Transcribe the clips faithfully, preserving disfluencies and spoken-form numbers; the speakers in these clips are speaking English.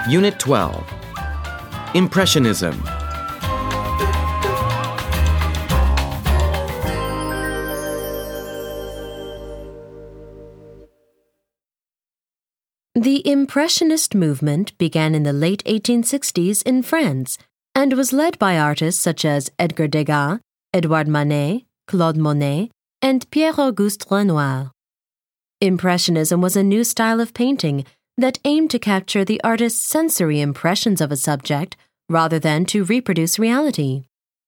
Unit twelve. Impressionism. The Impressionist movement began in the late eighteen sixties in France and was led by artists such as Edgar Degas, Edouard Manet, Claude Monet, and Pierre-Auguste Renoir. Impressionism was a new style of painting that aimed to capture the artist's sensory impressions of a subject rather than to reproduce reality.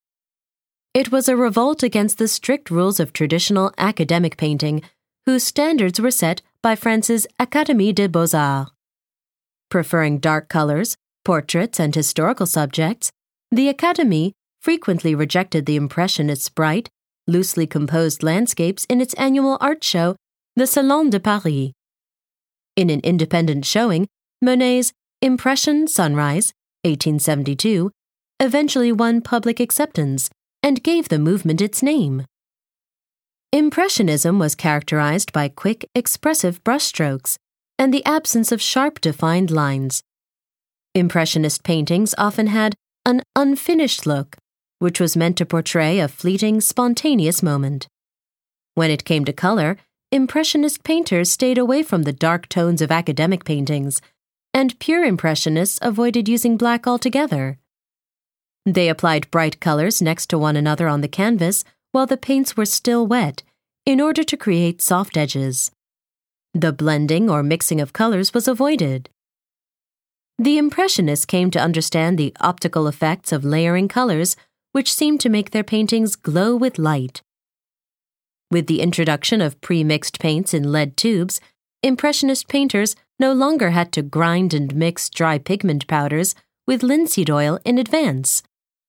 It was a revolt against the strict rules of traditional academic painting, whose standards were set by France's Académie des Beaux-Arts. Preferring dark colors, portraits, and historical subjects, the Académie frequently rejected the Impressionists' bright, loosely composed landscapes in its annual art show, the Salon de Paris. In an independent showing, Monet's Impression Sunrise, eighteen seventy-two, eventually won public acceptance and gave the movement its name. Impressionism was characterized by quick, expressive brushstrokes and the absence of sharp, defined lines. Impressionist paintings often had an unfinished look, which was meant to portray a fleeting, spontaneous moment. When it came to color, Impressionist painters stayed away from the dark tones of academic paintings, and pure Impressionists avoided using black altogether. They applied bright colors next to one another on the canvas while the paints were still wet, in order to create soft edges. The blending or mixing of colors was avoided. The Impressionists came to understand the optical effects of layering colors, which seemed to make their paintings glow with light. With the introduction of pre-mixed paints in lead tubes, Impressionist painters no longer had to grind and mix dry pigment powders with linseed oil in advance.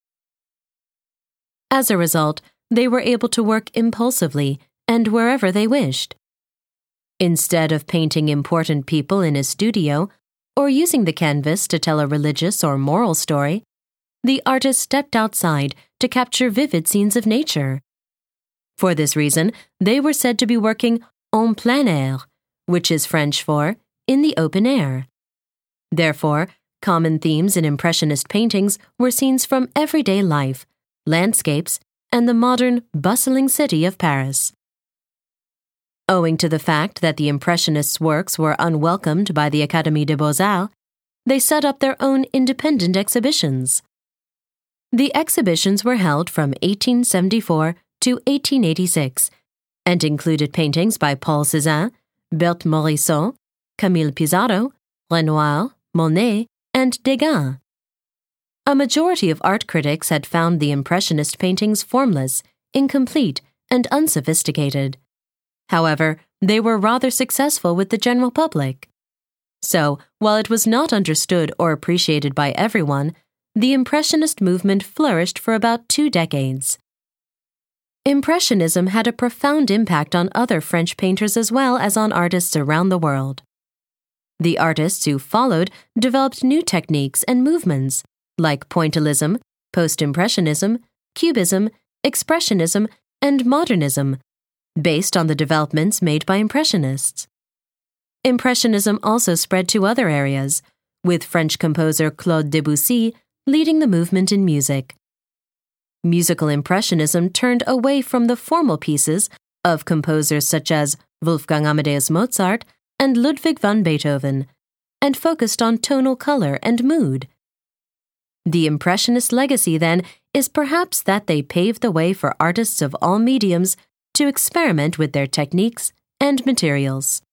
As a result, they were able to work impulsively and wherever they wished. Instead of painting important people in a studio or using the canvas to tell a religious or moral story, the artist stepped outside to capture vivid scenes of nature. For this reason, they were said to be working en plein air, which is French for in the open air. Therefore, common themes in Impressionist paintings were scenes from everyday life, landscapes, and the modern, bustling city of Paris. Owing to the fact that the Impressionists' works were unwelcomed by the Académie des Beaux-Arts, they set up their own independent exhibitions. The exhibitions were held from eighteen seventy-four to eighteen eighty-six and included paintings by Paul Cézanne, Berthe Morisot, Camille Pissarro, Renoir, Monet, and Degas. A majority of art critics had found the Impressionist paintings formless, incomplete, and unsophisticated. However, they were rather successful with the general public. So, while it was not understood or appreciated by everyone, the Impressionist movement flourished for about two decades. Impressionism had a profound impact on other French painters as well as on artists around the world. The artists who followed developed new techniques and movements, like pointillism, post-impressionism, cubism, expressionism, and modernism, based on the developments made by Impressionists. Impressionism also spread to other areas, with French composer Claude Debussy leading the movement in music. Musical Impressionism turned away from the formal pieces of composers such as Wolfgang Amadeus Mozart and Ludwig van Beethoven, and focused on tonal color and mood. The Impressionist legacy, then, is perhaps that they paved the way for artists of all mediums to experiment with their techniques and materials.